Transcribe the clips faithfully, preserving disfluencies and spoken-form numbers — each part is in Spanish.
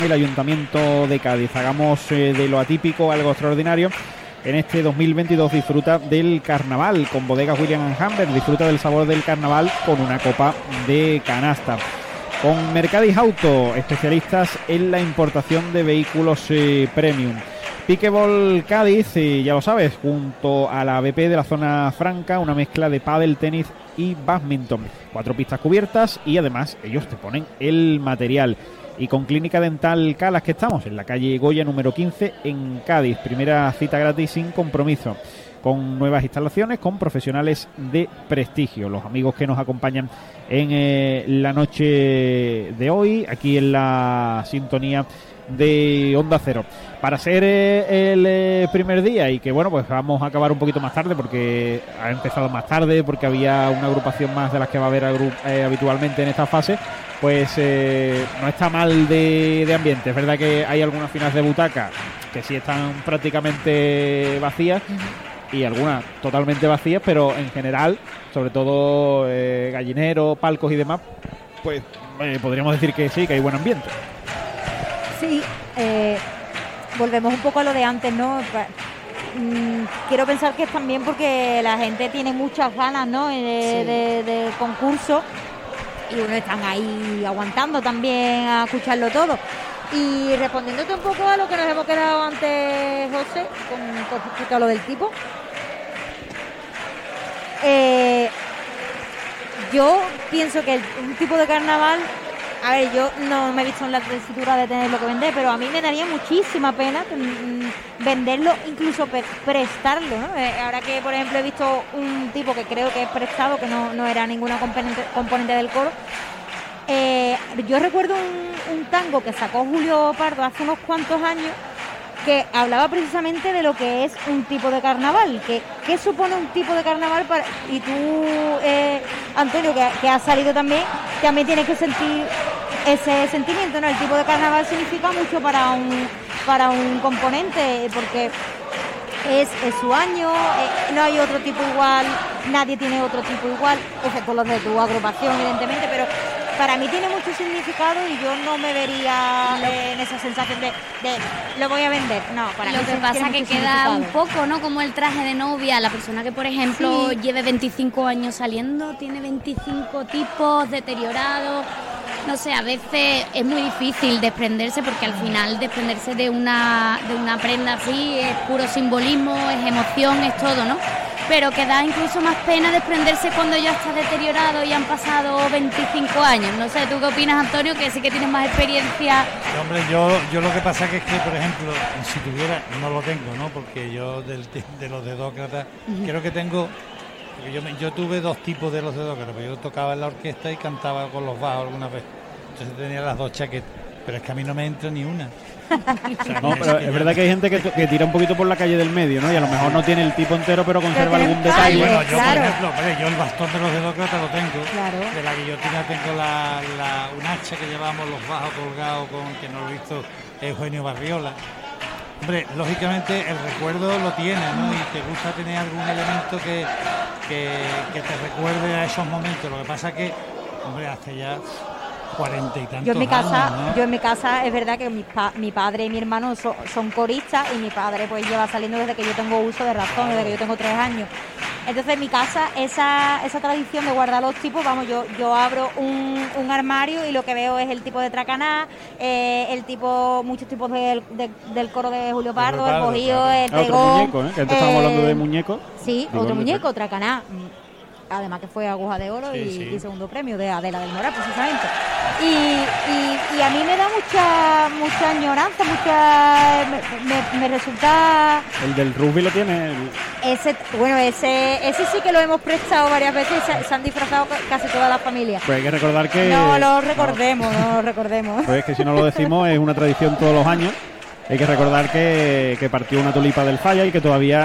el Ayuntamiento de Cádiz. Hagamos eh, de lo atípico algo extraordinario. En este dos mil veintidós disfruta del carnaval con Bodegas William and Humbert, disfruta del sabor del carnaval con una copa de canasta. Con Mercadis Auto, especialistas en la importación de vehículos eh, premium. Pickleball Cádiz, eh, ya lo sabes, junto a la B P de la zona franca, una mezcla de pádel, tenis y bádminton. Cuatro pistas cubiertas y además ellos te ponen el material. Y con Clínica Dental Calas, que estamos en la calle Goya número quince en Cádiz. Primera cita gratis sin compromiso, con nuevas instalaciones, con profesionales de prestigio. Los amigos que nos acompañan en eh, la noche de hoy, aquí en la sintonía de Onda Cero. Para ser eh, el eh, primer día y que, bueno, pues vamos a acabar un poquito más tarde porque ha empezado más tarde, porque había una agrupación más de las que va a haber agru- eh, habitualmente en esta fase, pues eh, no está mal de, de ambiente. Es verdad que hay algunas filas de butaca que sí están prácticamente vacías y algunas totalmente vacías, pero en general, sobre todo eh, gallineros, palcos y demás, pues eh, podríamos decir que sí, que hay buen ambiente. Sí, eh, volvemos un poco a lo de antes, ¿no? Mm, quiero pensar que es también porque la gente tiene muchas ganas, ¿no? De, sí. de, de concurso y uno están ahí aguantando también a escucharlo todo. Y respondiéndote un poco a lo que nos hemos quedado antes, José, con, con respecto a lo del tipo. Eh, yo pienso que el, un tipo de carnaval, a ver, yo no me he visto en la tesitura de tenerlo que vender, pero a mí me daría muchísima pena mm, venderlo, incluso pre- prestarlo, ¿no? Eh, ahora que, por ejemplo, he visto un tipo que creo que es prestado, que no, no era ninguna componente, componente del coro. Eh, yo recuerdo un, un tango que sacó Julio Pardo hace unos cuantos años que hablaba precisamente de lo que es un tipo de carnaval, que qué supone un tipo de carnaval para, y tú, eh, Antonio, que, que has salido también, también tienes que sentir ese sentimiento, ¿no? El tipo de carnaval significa mucho para un para un componente, porque es, es su año, eh, no hay otro tipo igual, nadie tiene otro tipo igual, excepto los de tu agrupación, evidentemente, pero para mí tiene mucho significado y yo no me vería eh, en esa sensación de, de lo voy a vender. No, para lo mí que pasa que queda un poco, ¿no? Como el traje de novia. La persona que, por ejemplo, sí. lleve veinticinco años saliendo, tiene veinticinco tipos deteriorados. No sé, a veces es muy difícil desprenderse porque al final desprenderse de una, de una prenda así es puro simbolismo, es emoción, es todo, ¿no? Pero que da incluso más pena desprenderse cuando ya está deteriorado y han pasado veinticinco años. No sé, ¿tú qué opinas, Antonio? Que sí que tienes más experiencia. Hombre, yo yo lo que pasa que es que, por ejemplo, si tuviera, no lo tengo, ¿no? Porque yo del, de los dedócratas, uh-huh. creo que tengo, porque yo, yo tuve dos tipos de los dedócratas, yo tocaba en la orquesta y cantaba con los bajos alguna vez. Entonces tenía las dos chaquetas, pero es que a mí no me entra ni una. O sea, no, pero es verdad que hay gente que, que tira un poquito por la calle del medio, ¿no? Y a lo mejor no tiene el tipo entero, pero conserva pero algún detalle. Bueno, yo, claro. por ejemplo, hombre, yo el bastón de los dedócratas lo tengo. Claro. De la guillotina tengo la, la, un hacha que llevamos los bajos colgados, con que no lo he visto Eugenio Barriola. Hombre, lógicamente el recuerdo lo tiene, ¿no? Y te gusta tener algún elemento que, que, que te recuerde a esos momentos. Lo que pasa es que, hombre, hace ya cuarenta y tantos yo en mi casa años, ¿no? Yo en mi casa es verdad que mi, pa, mi padre y mi hermano so, son coristas y mi padre pues lleva saliendo desde que yo tengo uso de razón, desde que yo tengo tres años. Entonces en mi casa esa esa tradición de guardar los tipos, vamos, yo yo abro un, un armario y lo que veo es el tipo de tracaná, eh, el tipo, muchos tipos del, de, del coro de Julio Pardo, el bojío, claro. el pregón. Otro muñeco, ¿eh? Que antes eh, estábamos hablando de muñeco. Sí, Digo, otro muñeco, tra- tracaná. Además que fue Aguja de Oro sí, y, sí. y segundo premio de Adela del Moral, precisamente. Y, y, y a mí me da mucha mucha añoranza, mucha me, me, me resulta... El del rugby lo tiene... El... Ese, bueno, ese ese sí que lo hemos prestado varias veces, se, se han disfrazado casi todas las familias. Pues hay que recordar que... No lo recordemos, no, no lo recordemos. Pues es que si no lo decimos es una tradición todos los años. Hay que recordar que, que partió una tulipa del Falla y que todavía...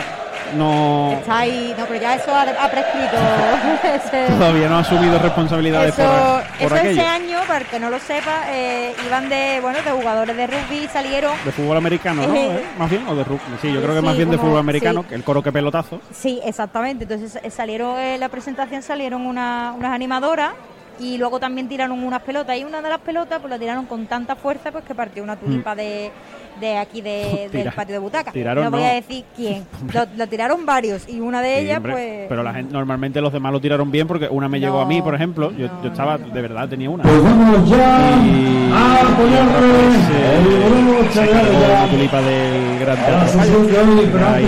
No, está ahí, no, pero ya eso ha, ha prescrito. ese, todavía no ha asumido responsabilidades eso, por, por eso aquello. Ese año, para el que no lo sepa, eh, iban de bueno de jugadores de rugby, salieron de fútbol americano, ¿no? Eh, más bien, o de rugby. Sí, yo creo que sí, más bien de como, fútbol americano, sí. que el coro que pelotazo. Sí, exactamente. Entonces salieron en la presentación salieron una, unas animadoras y luego también tiraron unas pelotas y una de las pelotas pues la tiraron con tanta fuerza pues que partió una tulipa mm. de, de aquí de, Tira, del patio de butacas. Tiraron, no voy no. a decir quién. Lo, lo tiraron varios y una de sí, ellas hombre, pues... Pero la gente, normalmente los demás lo tiraron bien porque una me no, llegó a mí, por ejemplo. Yo, no, yo estaba, de verdad, tenía una. Pues vamos ya y, a apoyarle pues, eh, se cargó la tulipa del Gran Teatro Falla.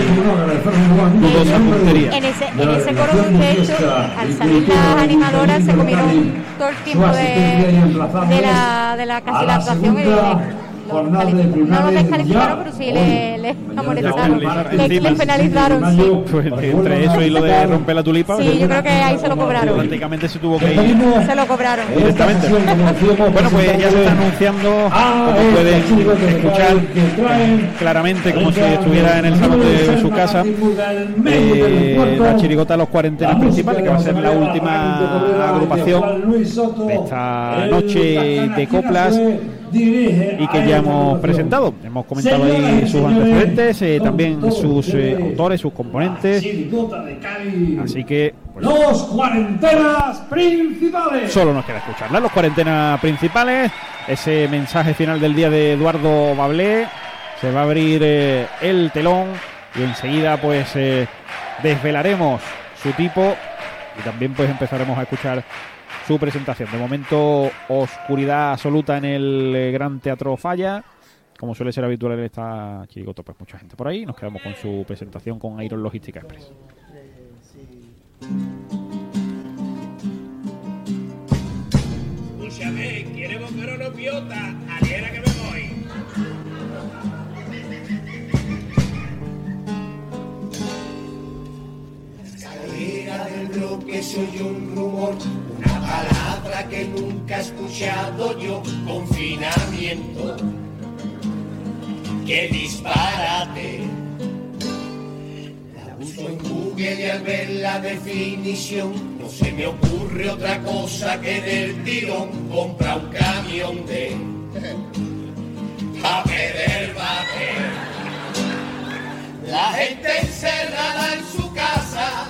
En ese, en ese coro de hecho, al salir las animadoras se comieron todo el tiempo de, de la de la casi la actuación y lo, no lo descalificaron, pero sí le, le amonestaron, le, le penalizaron, sí. Pues entre eso y lo de romper la tulipa, sí, yo creo que ahí se lo cobraron. Prácticamente se tuvo que ir. Se lo cobraron. Directamente. Bueno, pues ya se está anunciando, como pueden escuchar claramente, como si estuviera en el salón de su casa, eh, la chirigota Los Cuarentenas Principales, que va a ser la última agrupación de esta noche de coplas y que ya hemos presentado. Hemos comentado ahí sus antecedentes, eh, también sus eh, autores, sus componentes. Así que pues, Los Cuarentenas Principales. Solo nos queda escucharla. Los Cuarentenas Principales. Ese mensaje final del día de Eduardo Bablé. Se va a abrir eh, el telón y enseguida pues eh, desvelaremos su tipo y también pues empezaremos a escuchar su presentación. De momento, oscuridad absoluta en el Gran Teatro Falla, como suele ser habitual en esta chirigota, pues mucha gente por ahí. Nos quedamos con su presentación con Iron Logística Express. Escúchame, ¿quieres buscar una piota? Aliera que me voy. Escalera del bloque se oye un rumor, una palabra que nunca he escuchado yo. Confinamiento, qué disparate. La busco en Google y al ver la definición no se me ocurre otra cosa que del tirón compra un camión de papel del bate. La gente encerrada en su casa,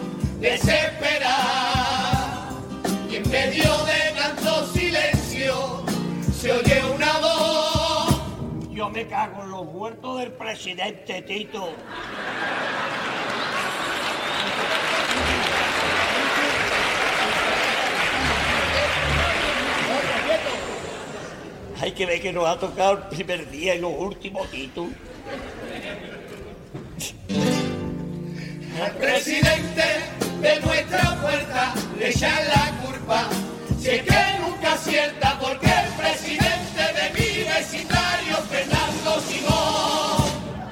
desesperada, y en medio de tanto silencio se oye una voz. Yo me cago en los muertos del presidente Tito. Hay que ver que nos ha tocado el primer día y los últimos Tito. Al presidente de nuestra puerta le echan la culpa, si es que nunca acierta, porque el presidente de mi vecindario, Fernando Simón.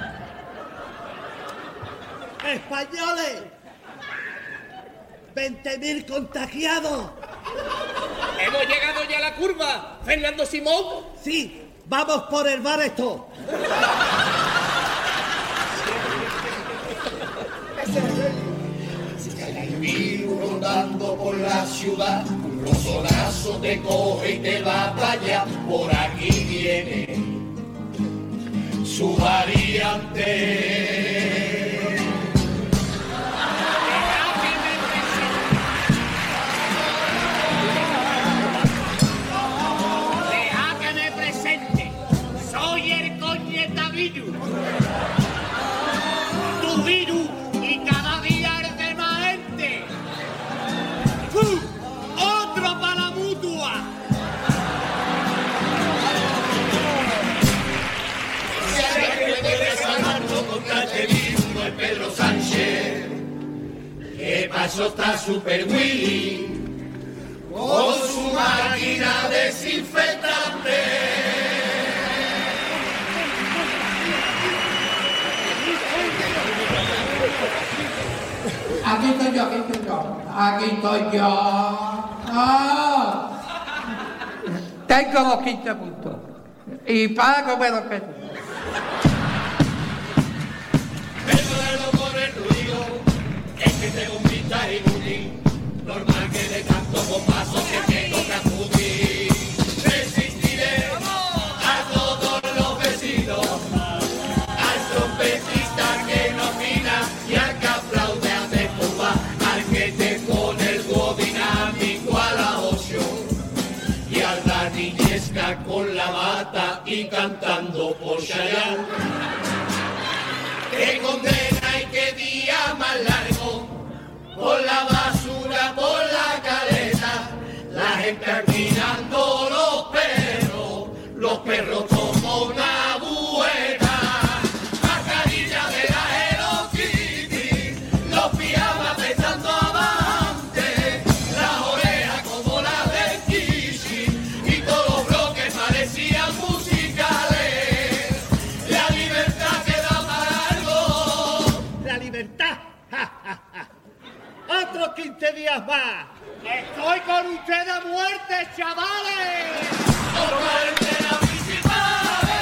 ¡Españoles! ¡veinte mil contagiados! ¿Hemos llegado ya a la curva, Fernando Simón? Sí, vamos por el bar esto. El virus rondando por la ciudad, un rozonazo te coge y te va para allá. Por aquí viene su variante. Deja que me presente. Soy el coñeta virus. Tu virus. ¡Otro para la mutua! Contra este virus no es Pedro Sánchez. ¿Qué pasó? Está Super Willy con su máquina desinfectante. Aquí estoy yo, aquí estoy yo, aquí estoy yo. ¡Ah! Tengo los quince puntos y pago menos que tú. Perdónalo por el ruido, es que tengo un pinta inútil. Normal que de tanto bombazo se tengo que acudir. Resistiré a todos los vecinos, al trompetista que no afina y al que aplaude a de Cuba, al que te pone el dúo dinámico a la ocho. cantando por Chayanne. Qué condena y qué día más largo, por la basura, por la caleta, la gente mirando los perros, los perros como una buena, mascarilla de la Hello Kitty, los pijamas pensando avante, las orejas como las del Kishi, y todos los bloques parecían musicales. La libertad queda para algo. La libertad, ja, ja, ja. Otros quince días más. Estoy con ustedes a muerte, chavales. Por cuarentena principales.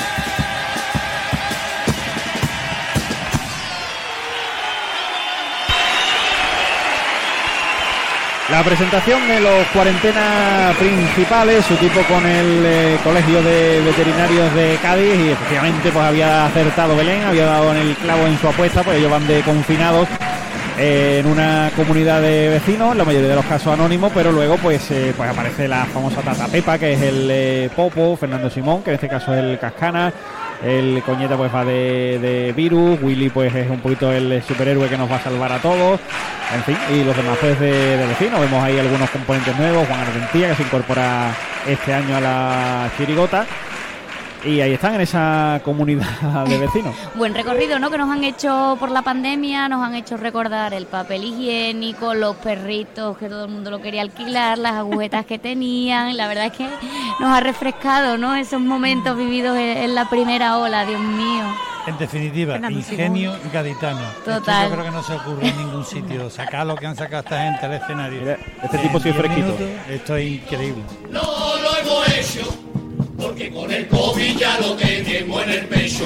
La presentación de los cuarentenas principales, su tipo con el eh, Colegio de Veterinarios de Cádiz, y efectivamente pues había acertado Belén, había dado en el clavo en su apuesta, pues ellos van de confinados eh, en una comunidad de vecinos, en la mayoría de los casos anónimos, pero luego pues, eh, pues aparece la famosa Tata Pepa, que es el eh, Popo, Fernando Simón, que en este caso es el Cascana, el Coñeta pues va de, de virus, Willy pues es un poquito el superhéroe que nos va a salvar a todos, en fin, y los demás pues de, de vecinos. Vemos ahí algunos componentes nuevos, Juan Argentía, que se incorpora este año a la chirigota, y ahí están en esa comunidad de vecinos. Buen recorrido, ¿no?, que nos han hecho por la pandemia, nos han hecho recordar el papel higiénico, los perritos que todo el mundo lo quería alquilar, las agujetas que tenían. La verdad es que nos ha refrescado, ¿no?, esos momentos vividos en, en la primera ola, Dios mío. En definitiva, Fernando ingenio gaditano. Total. Esto yo creo que no se ocurre en ningún sitio. Sacar lo que han sacado esta gente al escenario. Mira, este tipo sí es diez fresquito. minutos, esto es increíble. No lo hemos hecho, porque con el COVID ya lo tenemos en el pecho.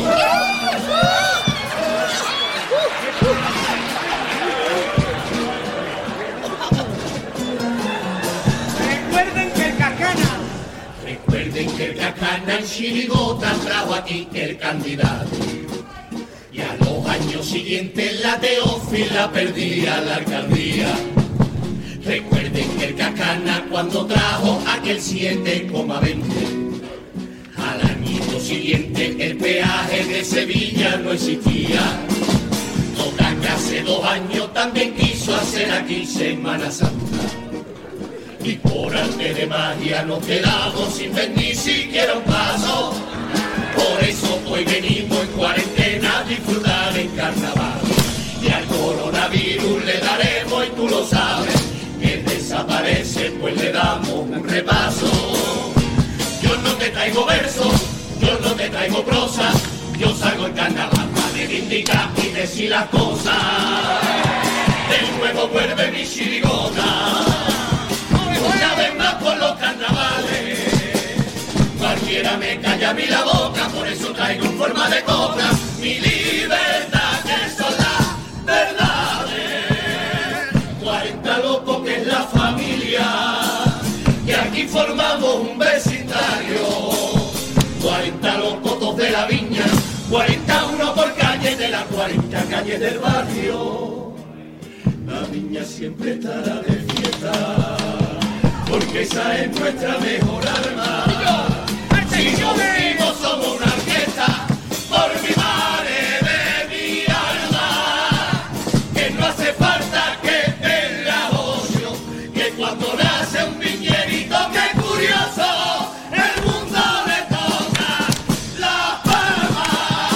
Recuerden que el Cascana, recuerden que el Cascana en chirigota trajo aquí el candidato. Y a los años siguientes la Teófila perdía la alcaldía. Recuerden que el Cascana cuando trajo aquel siete coma veinte, al añito siguiente el peaje de Sevilla no existía. Total que hace dos años también quiso hacer aquí Semana Santa. Y por arte de magia nos quedamos sin ver ni siquiera un paso. Por eso hoy venimos en cuarentena a disfrutar en carnaval. Y al coronavirus le daremos, y tú lo sabes, que desaparece, pues le damos un repaso. Yo no te traigo versos, yo no te traigo prosa, yo salgo en carnaval para reivindicar y decir las cosas. De nuevo vuelve mi chirigota, una vez más por los carnavales. Cualquiera me calla a mí la boca, por eso traigo en forma de cobra mi libertad, que son las verdades. cuarenta locos que es la familia, que aquí formamos un vecindario. cuarenta locotos de la viña, cuarenta uno por calle de las cuarenta calles del barrio. La viña siempre estará de fiesta, porque esa es nuestra mejor arma. Si yo vivo somos una orquesta, por mi madre de mi alma, que no hace falta que tenga ocio, que cuando nace un viñerito, qué curioso, el mundo le toca la palma.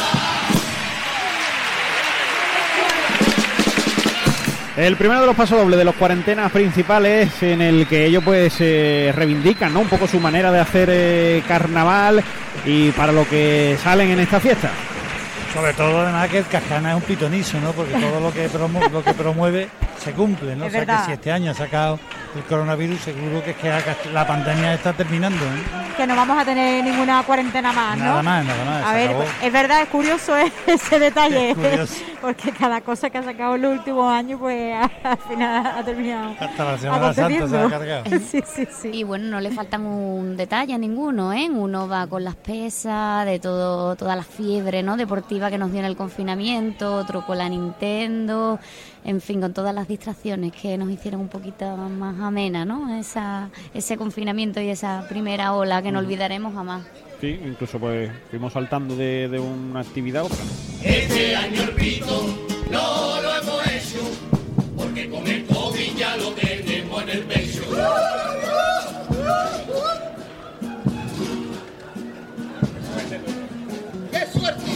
El primero de los pasodobles de los cuarentenas principales, en el que ellos pues eh, reivindican, ¿no?, un poco su manera de hacer eh, carnaval y para lo que salen en esta fiesta. Sobre todo, además, que el Cascana es un pitonizo, ¿no? Porque todo lo que, promu lo que promueve se cumple, ¿no? Es o sea, verdad. que si este año ha sacado el coronavirus, seguro que es que la pandemia está terminando, ¿eh? Que no vamos a tener ninguna cuarentena más, ¿no? Nada más, nada más. A se ver, acabó. es verdad, es curioso ¿eh? ese detalle, Es curioso. porque cada cosa que ha sacado en los últimos años, pues al final ha terminado Hasta la Semana Santa se ha aconteciendo. cargado. Sí, sí, sí. Y bueno, no le faltan un detalle a ninguno, ¿eh? Uno va con las pesas, de todo, toda la fiebre, ¿no?, deportiva que nos dio en el confinamiento, otro con la Nintendo, en fin, con todas las distracciones que nos hicieron un poquito más amena, ¿no?, esa, ese confinamiento y esa primera ola que no olvidaremos jamás. Sí, incluso pues fuimos saltando de, de una actividad a otra. Este año el pito no lo hemos hecho, porque con el COVID ya lo tenemos en el pecho. ¡Qué suerte!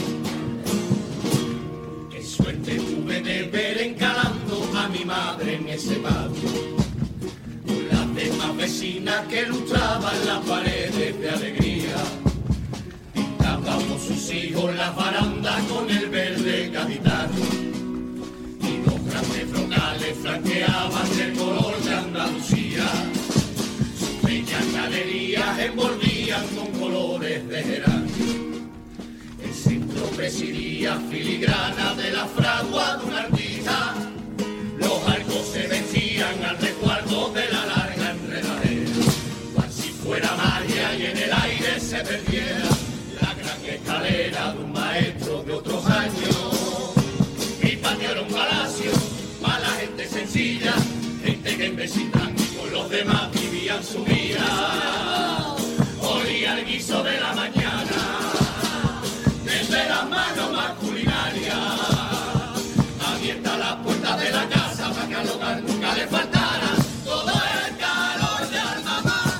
¡Qué suerte tuve de ver encalando a mi madre en ese patio! Con las demás vecinas que lustraban las paredes de alegría. Pintábamos sus hijos las barandas con el verde gaditano. Y los grandes frontales flanqueaban el color de Andalucía. Sus bellas galerías envolvían con colores de geranio. El centro presidía filigrana de la fragua de una artista. Los arcos se vencían al resguardo de la larga enredadera. Cual si fuera magia y en el aire se perdiera la gran escalera de un maestro de otros años. Mi patio era un palacio para la gente sencilla, gente que en vecindad con los demás vivían su vida. Olía el guiso de la mañana, desde las manos más culinarias. Abierta las puertas de la casa para que al hogar nunca le faltara todo el calor de alma más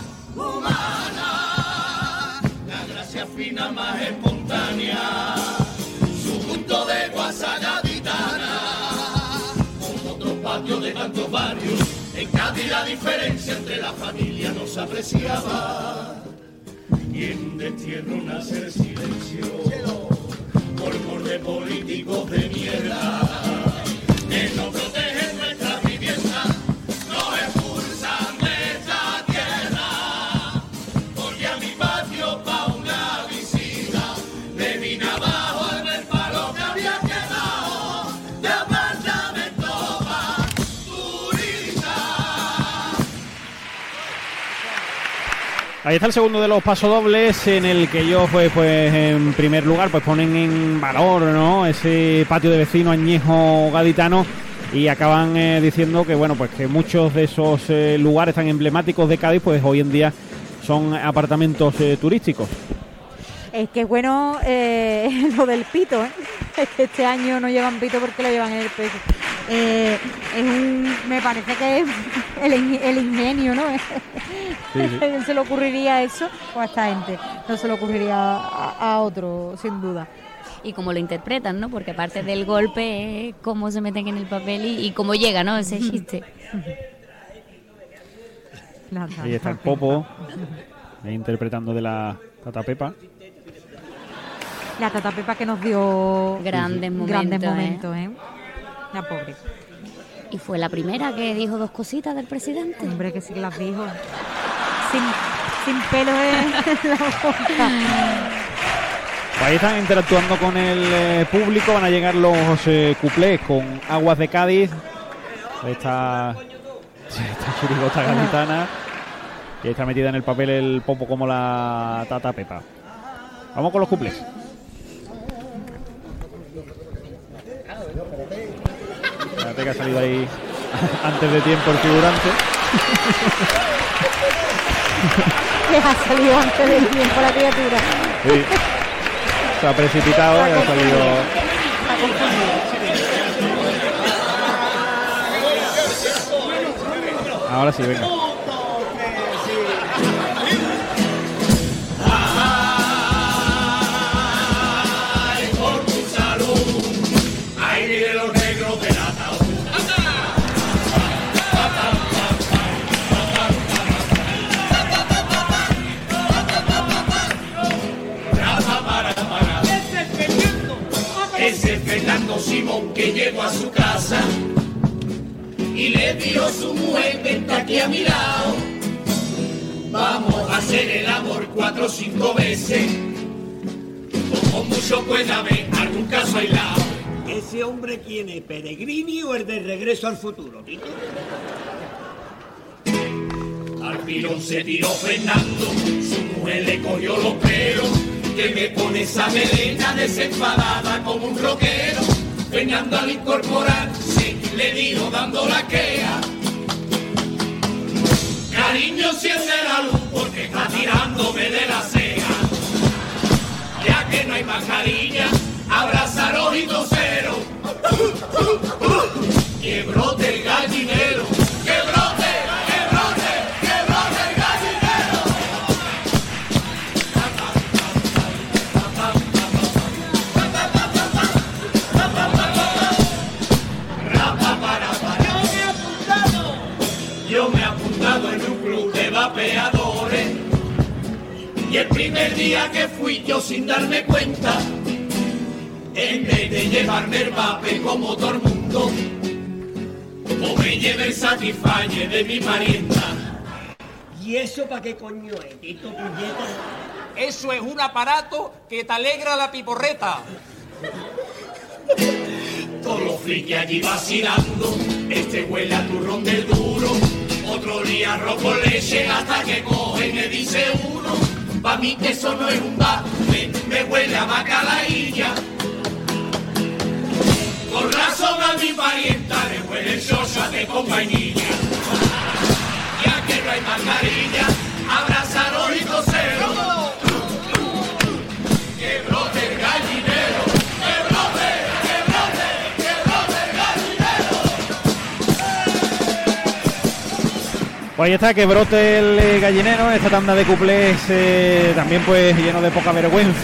humana. La gracia fina más espontánea, su punto de guasa gaditana. Con otros patios de tantos barrios, en Cádiz la diferencia entre la familia no se apreciaba. Y en un destierro nace el silencio, por de políticos de mierda, que no protegen nuestra vivienda, nos expulsan de esta tierra, porque a mi patio pa' una visita me vine abajo al ver palo que había quedado de apartamento pa' turistas. Ahí está el segundo de los pasodobles, en el que ellos pues, pues en primer lugar pues ponen en valor, ¿no?, ese patio de vecino añejo gaditano, y acaban eh, diciendo que bueno pues que muchos de esos eh, lugares tan emblemáticos de Cádiz pues hoy en día son apartamentos eh, turísticos. Es que bueno eh, lo del pito, ¿eh? Es que este año no llevan pito porque lo llevan en el pecho. Eh, es un, me parece que es el, el ingenio, ¿no? Sí, sí. Se le ocurriría eso a esta gente, no se le ocurriría a, a otro, sin duda. Y cómo lo interpretan, ¿no? Porque aparte del golpe, eh, cómo se meten en el papel y, y cómo llega, ¿no?, ese chiste. Ahí está el Popo, interpretando de la Tata Pepa. La Tata Pepa que nos dio grandes momentos, grandes momentos, ¿eh? ¿eh? La pobre. Y fue la primera que dijo dos cositas del presidente. Hombre, que sí que las dijo. Sin, sin pelo en la boca. Ahí están interactuando con el eh, público, van a llegar los eh, cuplés con Aguas de Cádiz. Ahí está, esta chirigota gaditana, y está metida en el papel el Popo como la Tata Pepa. Vamos con los cuplés. Espérate que ha salido ahí antes de tiempo el figurante. Que ha salido antes de tiempo la criatura. Sí. Se ha precipitado y ha salido. Ahora sí, venga. Ay, por tu salud, ay, mire los negros del ataúd. Ese Fernando Simón que llegó a su casa y le dio su mujer, vente aquí a mi lado. Vamos a hacer el amor cuatro o cinco veces, como mucho puede haber algún caso aislado. ¿Ese hombre quién es, Peregrini o el de Regreso al Futuro, Tito? Al pilón se tiró Fernando, su mujer le cogió los pelos, que me pone esa melena desenfadada como un rockero. Fernando al incorporarse le dijo dando la queja: cariño, enciende la luz porque está tirándome de la ceja. hay mascarilla, abrazaros y toseros. Que brote el gallinero, que brote, que brote, que brote el gallinero. Yo me he apuntado en un club de vapeadores y el primer día que fui yo sin darme cuenta, en vez de llevarme el vape como todo el mundo, o me lleve el Satisfyer de mi parienta. ¿Y eso para qué coño es, Tito Puñeta? Eso es un aparato que te alegra la piporreta. Todos los frikis allí vacilando, este huele a turrón del duro, otro día arroz con leche, hasta que coge y me dice uno, pa' mí que eso no es un vape, me huele a bacalaílla. Con razón a mi parienta le huele el chochate con vainilla. Ya que no hay mascarilla, abrazaros y toseros. Que brote el gallinero, que brote, que brote, que brote el gallinero. Pues ahí está, que brote el eh, gallinero, esta tanda de cuplés eh, también pues lleno de poca vergüenza.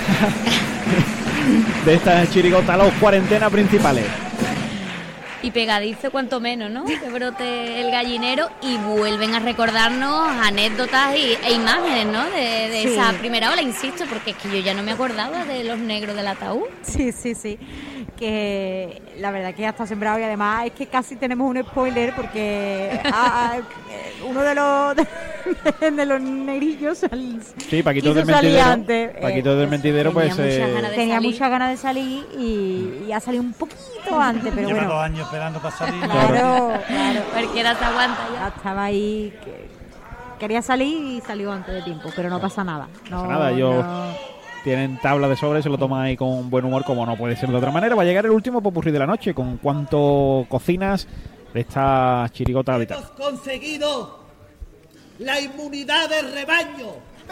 De estas chirigotas, los cuarentenas principales. Y pegadizo cuanto menos, ¿no? Que brote el gallinero y vuelven a recordarnos anécdotas y, e imágenes, ¿no? De, de sí. esa primera ola, insisto, porque es que yo ya no me acordaba de los negros del ataúd. Sí, sí, sí. Que la verdad que ya está sembrado y además es que casi tenemos un spoiler porque a, a, uno de los de, de los negrillos salí, sí, Paquito del Mentidero, antes, Paquito eh, del Mentidero pues tenía, eh, muchas, ganas tenía muchas ganas de salir y, y ha salido un poquito antes, pero lleva bueno. dos años esperando para salir. Claro, claro. Cualquiera se aguanta ya. Estaba ahí, que quería salir y salió antes de tiempo, pero no pasa nada. No pasa nada, yo... No. Tienen tabla de sobre, se lo toman ahí con buen humor, como no puede ser de otra manera. Va a llegar el último popurrí de la noche, con cuánto cocinas de esta chirigota de Hemos conseguido la inmunidad del rebaño.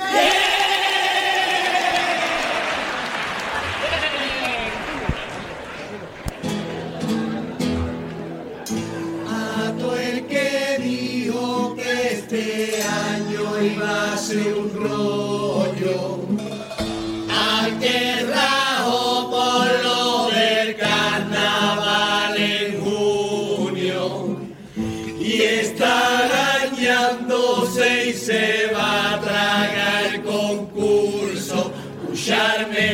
A todo el que dijo que este año iba a ser un rollo, al que rajo por lo del carnaval en junio y está arañándose y se va a tragar el concurso, escucharme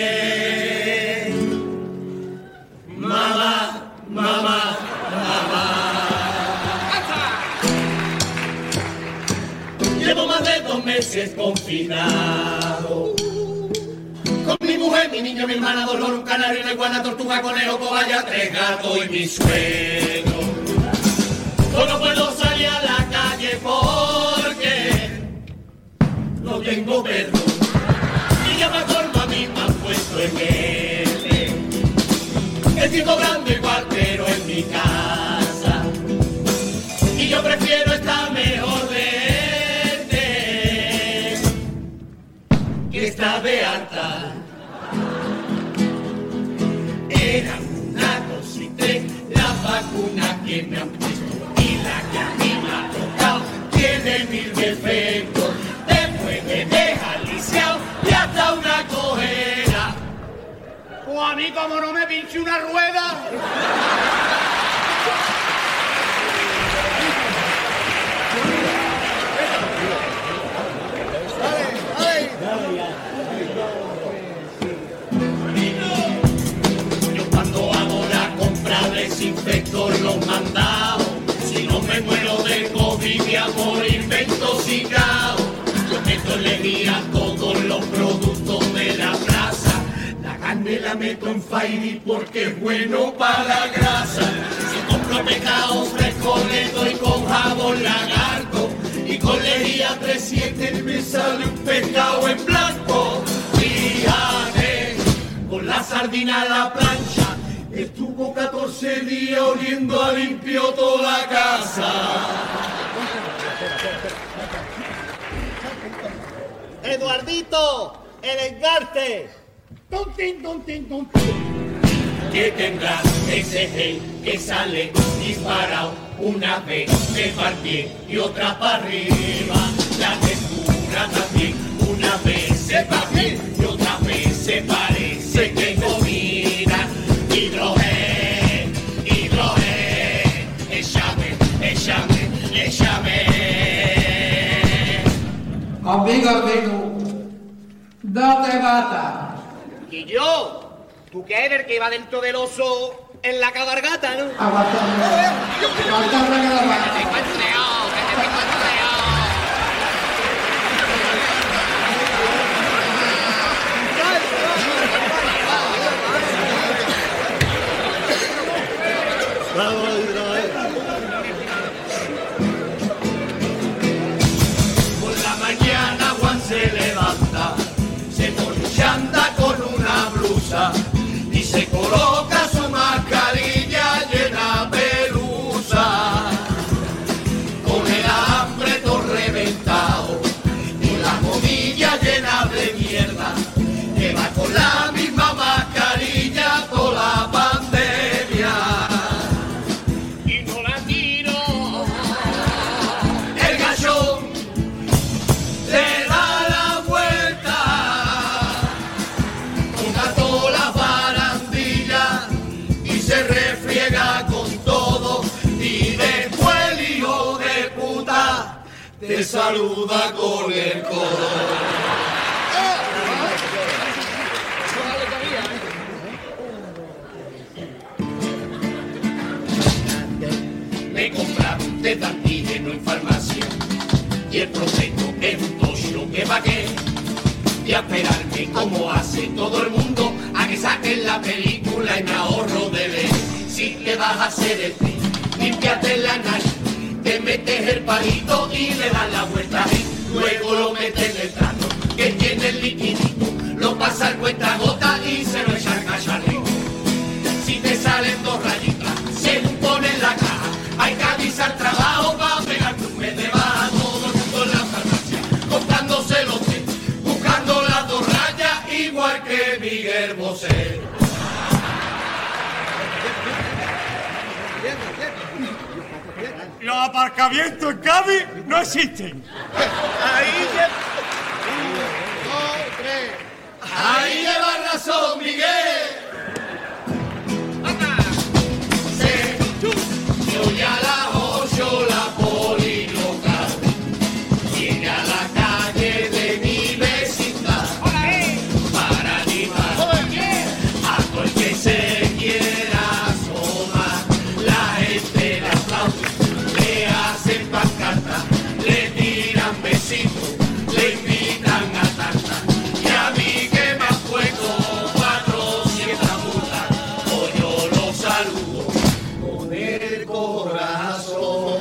bien, mamá, mamá, mamá. Llevo más de dos meses confinado con mi mujer, mi niño, mi hermana, dos loros, un canario, una iguana, tortuga, conejo, cobaya, tres gatos y mi suegro. Yo no puedo salir a la calle porque no tengo perro. Y ya me acuerdo, a mí me han puesto en jefe. Estoy cobrando igual, pero en mi casa. Y yo prefiero estar mejor de este que estar de alta. Era una cosita, la vacuna que me han puesto y la que a mí me ha tocado tiene mil defectos. Después me deja lisiado y hasta una cojera. O a mí como no me pinche una rueda. Desinfecto los mandados, si no me muero de COVID voy a morirme intoxicado. Yo meto lejía todos los productos de la plaza, la carne la meto en Fairy porque es bueno para la grasa. Si compro pescado fresco le doy con jabón lagarto y con lejía trescientos siete me sale un pescado en blanco. Fíjate, con la sardina a la plancha estuvo catorce días oliendo a limpio toda la casa. Eduardito, el engarte. Tontín, tontín, tontín. Que tendrá ese gel que sale disparado una vez de pie y otra para arriba. La textura también una vez se va bien y otra vez se parece que comida. Hidrogel, hidrogel, échame, échame, échame. Amigo, amigo, ¿dónde bata? Y yo, tú que eres el que iba dentro del oso en la cabalgata, ¿no? Aguántame, aguántame que la bata. Por la mañana Juan se levanta, se pone chanda con una blusa y se coloca su mascarilla llena de pelusa. Con el hambre todo reventado y la comilla llena de mierda, que va con la misma mascarilla toda la pandemia. Y no la tiro. El gachón le da la vuelta, junta todas las barandillas y se refriega con todo. Y después el hijo de puta te saluda con el codo. Me compraron de antígeno en farmacia y el prospecto es un tocho que pagué y a esperarme como hace todo el mundo a que saquen la película y me ahorro de ver. Si te vas a hacer el té, límpiate la nariz, te metes el palito y le das la vuelta ahí, luego lo metes en el trato que tiene el liquidito, lo pasa al cuentagota y se lo echa al cacharrito. Si te salen dos rayitas, según ponen la caja, hay que avisar trabajo para pegarte un mes de baja. Todo el mundo en la farmacia, comprándose los té, buscando las dos rayas, igual que Miguel Bosé. Los aparcamientos en Cádiz no existen. Ahí Ahí lleva razón, Miguel. Hoy a las ocho la poli local viene a la calle de mi vecindad para animar a todo el que se quiera asomar. La gente le aplaude, le hacen pancarta, le tiran besitos, le invitan a tarta. Y a mí que me han puesto cuatrocientas multas, hoy yo lo saludo con el corazón.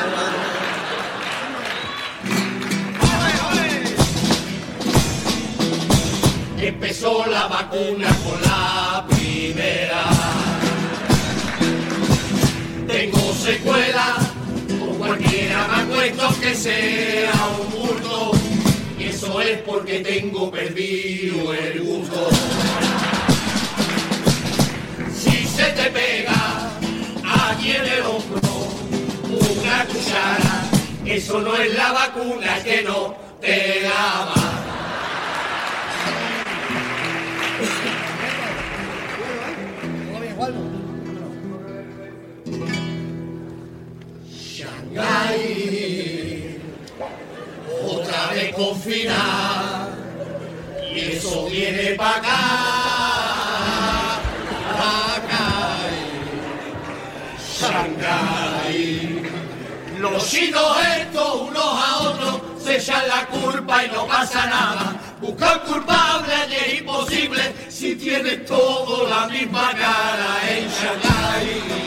Empezó la vacuna con la primera. Tengo secuela, con cualquiera me acuesto que sea un bulto. Y eso es porque tengo perdido el gusto. Si se te pega aquí en el hombro una cuchara, eso no es la vacuna, es que no te la va. Shanghái, otra vez confinar, y eso viene para acá, pa' acá. Shanghái, los chinos estos unos a otros se echan la culpa y no pasa nada. Buscar culpables es imposible si tienes todo la misma cara en Shanghái.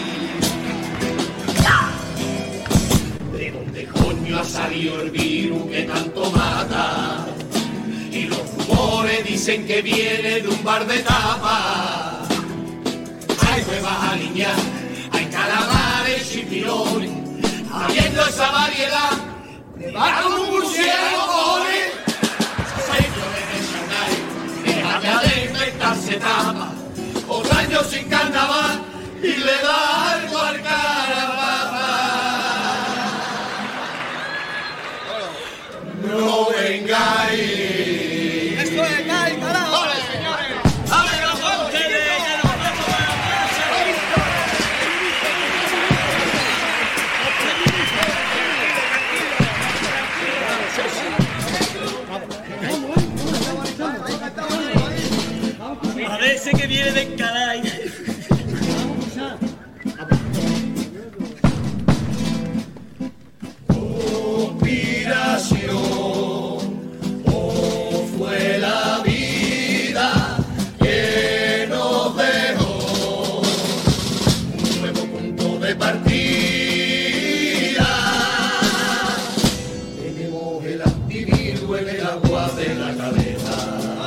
¿De dónde coño ha salido el virus que tanto mata? Y los rumores dicen que viene de un bar de tapas. Hay nuevas alineadas, hay calamares, chipirones. Habiendo esa variedad, me va con un murciélago, cojones. Señores de Shanghái, déjate adentro. fiesta se tapa, otro año sin carnaval y le da algo al carapapa. No vengáis. Esto es Gai, carajo. ¡Vale, señores! ¡Vale, los juegos! Parece que viene de Caray. Conspiración, o fue la vida que nos dejó un nuevo punto de partida. Tenemos el antivirus en el agua de la cabeza,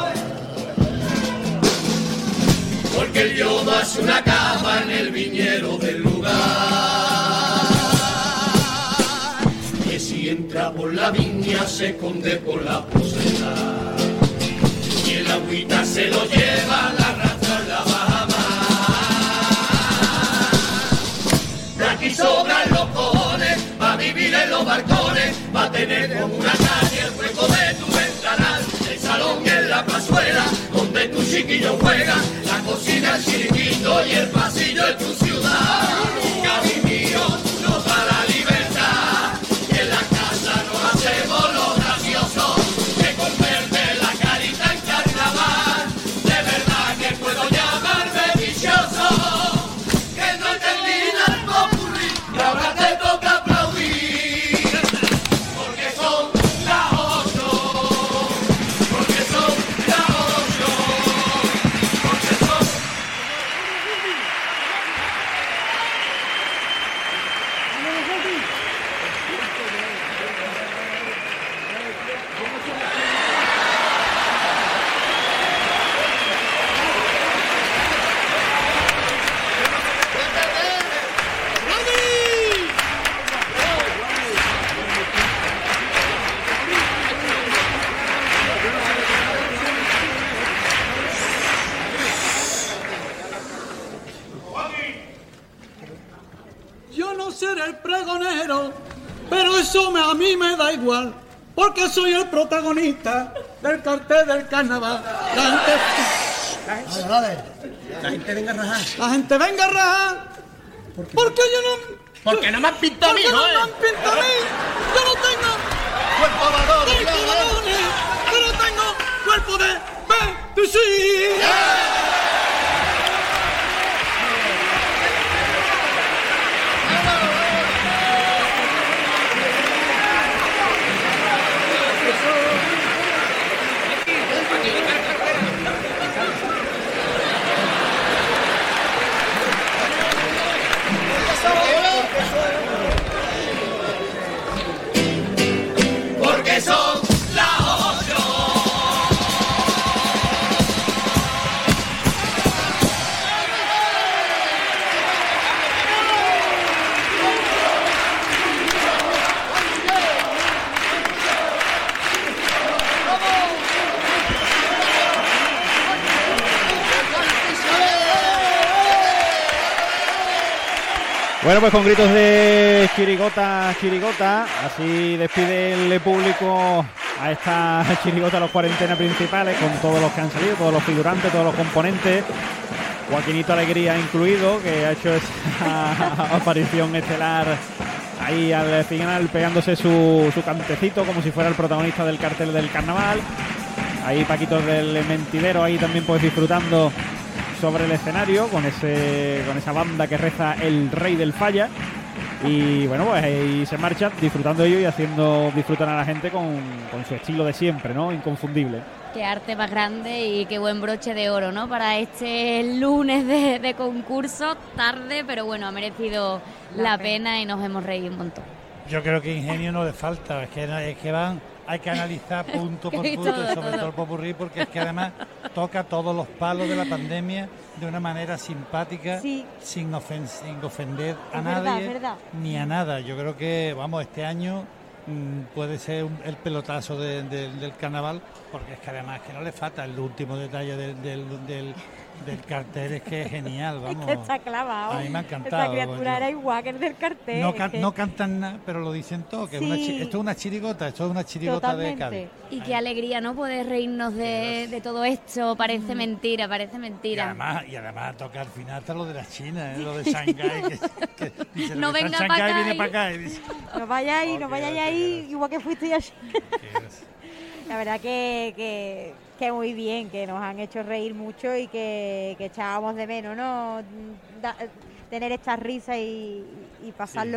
porque el yodo hace una cama en el viñedo del lugar. Si entra por la viña se esconde por la poseta, y el agüita se lo lleva, la arrastra en la bajama. De aquí sobran los cojones, va a vivir en los balcones, va a tener como una calle el hueco de tu ventanal, el salón y en la plazuela, donde tu chiquillo juega, la cocina, el chiringuito y el pasillo es tu ciudad. Cari mío, nos da la libertad, y en la casa nos hacemos lo gracioso, que convierte la carita en carnaval. De verdad que puedo llamarme vicioso, que no termina el popurrí y ahora te toca aplaudir, porque son las ocho, porque son las ocho, porque son... Yo no seré el pregonero, pero eso me- a mí me da igual, porque soy el protagonista del cartel del carnaval. La gente, la gente, La gente venga a rajar. la gente venga a rajar, porque yo no... Porque no me han pintado a mí, porque no ¿no? me han pintado a mí. Yo no tengo Cuerpo varones, cuerpo de ya, varones, pero tengo cuerpo de Betty. Porque son las ocho. Bueno, pues con gritos de chirigota, chirigota, así despide el público a esta chirigota, los cuarentena principales, con todos los que han salido, todos los figurantes, todos los componentes, Joaquinito Alegría incluido, que ha hecho esa aparición estelar ahí al final, pegándose su, su cantecito como si fuera el protagonista del cartel del carnaval. Ahí Paquito del Mentidero, ahí también pues disfrutando sobre el escenario con ese con esa banda que reza El Rey del Falla. Y bueno, pues ahí se marchan disfrutando ellos y haciendo disfrutar a la gente con, con su estilo de siempre, ¿no? Inconfundible. Qué arte más grande y qué buen broche de oro, ¿no? Para este lunes de, de concurso, tarde, pero bueno, ha merecido la, la pena. pena y nos hemos reído un montón. Yo creo que ingenio no le falta, es que, es que van, hay que analizar punto por punto, y sobre todo el popurrí, porque es que además toca todos los palos de la pandemia de una manera simpática, sí. sin, ofen sin ofender a es nadie verdad, verdad. ni a nada. Yo creo que, vamos, este año mm, puede ser un- el pelotazo de- de- del carnaval, porque es que además que no le falta el último detalle del, del, del, del cartel, es que es genial, vamos. Que está clavado. A mí me ha encantado. Esa criatura yo- era igual que el del cartel. No, es can- que- no cantan nada, pero lo dicen todo, que es una Sí. chi- esto es una chirigota, esto es una chirigota de Cádiz. Y qué alegría, ¿no? Poder reírnos de, de todo esto. Parece mentira, parece Y mentira. además, y además toca al final hasta lo de la China, ¿eh? Lo de Shanghái, que, que dice, No lo que está venga en pa' Shanghái acá, viene y- para acá. Y dice, No vayáis, Oh, no qué vayáis gracia, ahí, igual que fuiste ayer. qué gracia. La verdad que, que, que muy bien, que nos han hecho reír mucho y que, que echábamos de menos, ¿no? Da- tener esta risa y, y pasarlo